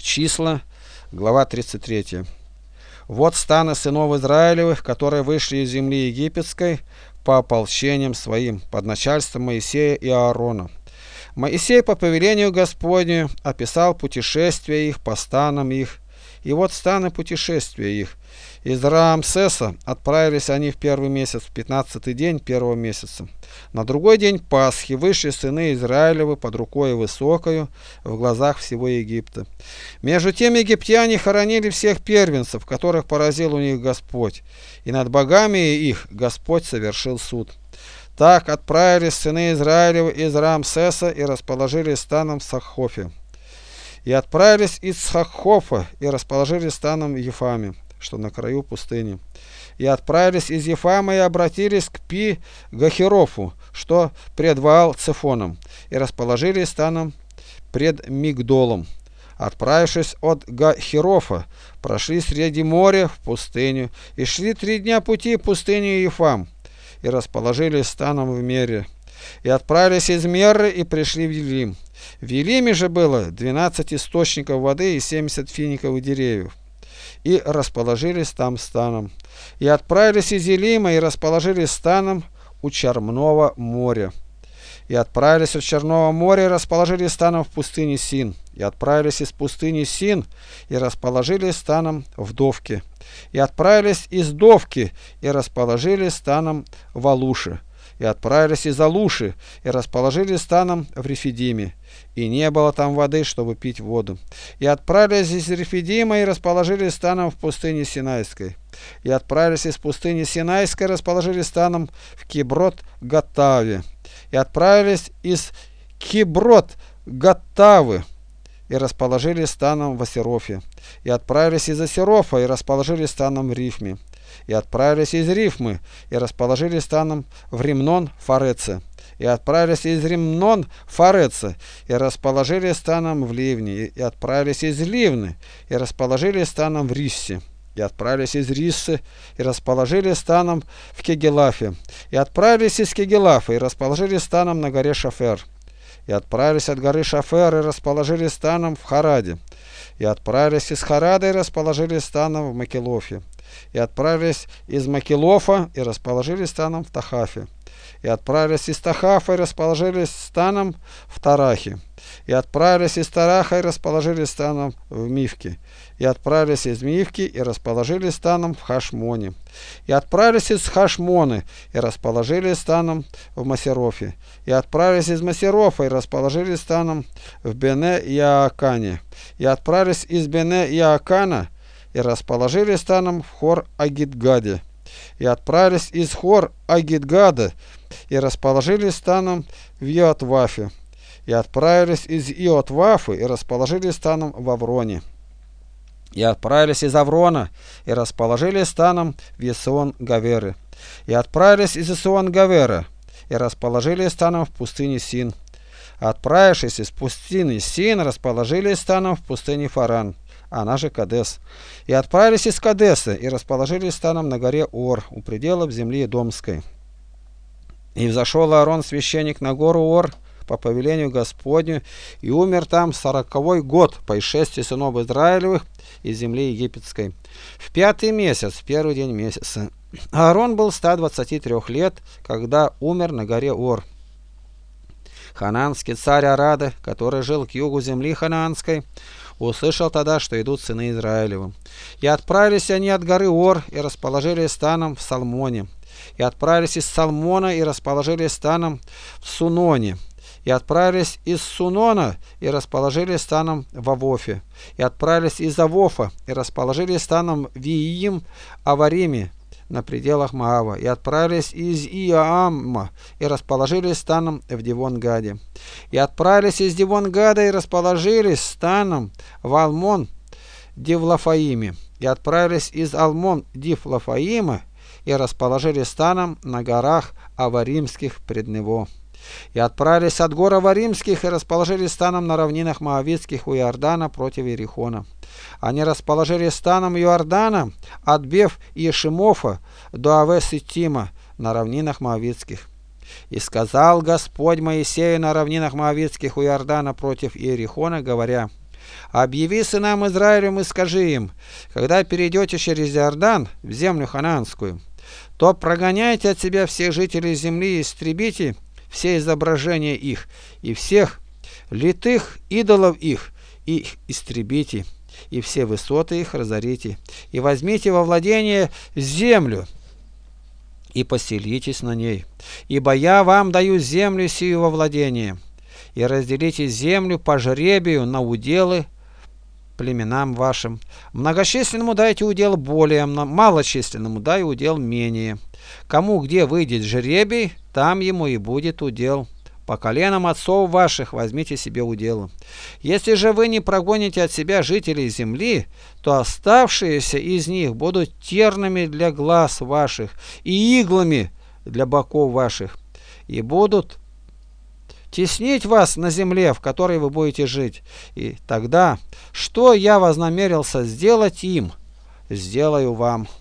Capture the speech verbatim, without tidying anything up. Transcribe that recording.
Числа, глава тридцать третья. Вот станы сынов Израилевых, которые вышли из земли египетской по ополчениям своим, под начальством Моисея и Аарона. Моисей по повелению Господню описал путешествия их по станам их. И вот станы путешествия их. Из Раамсеса отправились они в первый месяц, в пятнадцатый день первого месяца. На другой день Пасхи вышли сыны Израилевы под рукой высокою в глазах всего Египта. Между тем египтяне хоронили всех первенцев, которых поразил у них Господь, и над богами их Господь совершил суд. Так отправились сыны Израилевы из Раамсеса и расположились станом в Сахофе. И отправились из Сахофа и расположились станом в Ефаме, что на краю пустыни. И отправились из Ефама и обратились к Пи-Гахерофу, что пред Ваал-Цефоном, и расположились станом пред Мигдолом. Отправившись от Гахерофа, прошли среди моря в пустыню, и шли три дня пути пустыню Ефам, и расположились станом в Мере. И отправились из Меры и пришли в Елим. В Елиме же было двенадцать источников воды и семьдесят финиковых деревьев. И расположились там станом. И отправились из Елима и расположились станом у Черного моря. И отправились от Черного моря и расположились станом в пустыне Син. И отправились из пустыни Син и расположились станом в Довке. И отправились из Довки и расположились станом в Алуше. И отправились из Алуши и расположились станом в Рефидиме. И не было там воды, чтобы пить воду. И отправились из Рефидима и расположились станом в пустыне Синайской. И отправились из пустыни Синайской и расположились станом в Киброт-Гаттаве. И отправились из Киброт-Гаттавы и расположились станом в Асерофе. И отправились из Асерофа и расположились станом в Рифме. И отправились из Рифмы и расположились станом в Римнон-Фареце. И отправились из Римнон-Фареца и расположились станом в Ливне. И отправились из Ливны и расположились станом в Риссе. И отправились из Риссы и расположились станом в Кегелафе. И отправились из Кегелафа и расположились станом на горе Шафер. И отправились от горы Шафер и расположились станом в Хараде. И отправились из Харада и расположились станом в Макелофе. И отправились из Макелофа и расположились станом в Тахафе. И отправились из Тахафа и расположились станом в Тарахе. И отправились из Тараха и расположились станом в Мивке. И отправились из Мивки и расположились станом в Хашмоне. И отправились из Хашмоны и расположились станом в Масерофе. И отправились из Масерофа и расположились станом в Бене-Яакане. И отправились из Бене-Яакана и расположились станом в Хор-Агидгаде. И отправились из Хор-Агидгада и расположились станом в Иотвафе. И отправились из Иотвафы и расположились станом в Авроне. И отправились из Аврона и расположились станом в Есион-Гаверы. И отправились из Есион-Гавера и расположились станом в пустыне Син. Отправившись из пустыни Син, расположились станом в пустыне Фаран, она же Кадес. И отправились из Кадеса и расположились станом на горе Ор, у пределов земли Эдомской. И взошел Аарон, священник, на гору Ор по повелению Господню, и умер там сороковой год по исшествии сынов Израилевых из земли египетской. В пятый месяц, в первый день месяца. Аарон был ста двадцати трёх лет, когда умер на горе Ор. Ханаанский царь Арада, который жил к югу земли Ханаанской, услышал тогда, что идут сыны Израилевы. И отправились они от горы Ор и расположились станом в Салмоне. И отправились из Салмона и расположились станом в Суноне. И отправились из Сунона и расположились станом в Авофе. И отправились из Авофа и расположились станом в Иим Авариме на пределах Моава. И отправились из Иоамма и расположились станом в Дивон-Гаде. И отправились из Дивон-Гада и расположились станом в Алмон-Дивлафаиме. И отправились из Алмон-Дивлафаима и расположились станом на горах Аваримских пред него. И отправились от гор Аваримских и расположились станом на равнинах Моавитских у Иордана против Иерихона. Они расположились станом Иордана от Бев-Ешимофа до Авес-Итима на равнинах Моавитских. И сказал Господь Моисею на равнинах Моавитских у Иордана против Иерихона, говоря: Объяви сынам Израилем и скажи им, когда перейдете через Иордан в землю ханаанскую, то прогоняйте от себя всех жителей земли и истребите все изображения их, и всех литых идолов их, и истребите, и все высоты их разорите, и возьмите во владение землю, и поселитесь на ней, ибо я вам даю землю сию во владение, и разделите землю по жребию на уделы племенам вашим. Многочисленному дайте удел более, малочисленному дай удел менее. Кому где выйдет жребий, там ему и будет удел. По коленам отцов ваших возьмите себе удел. Если же вы не прогоните от себя жителей земли, то оставшиеся из них будут тернами для глаз ваших и иглами для боков ваших, и будут теснить вас на земле, в которой вы будете жить. И тогда, что я вознамерился сделать им, сделаю вам.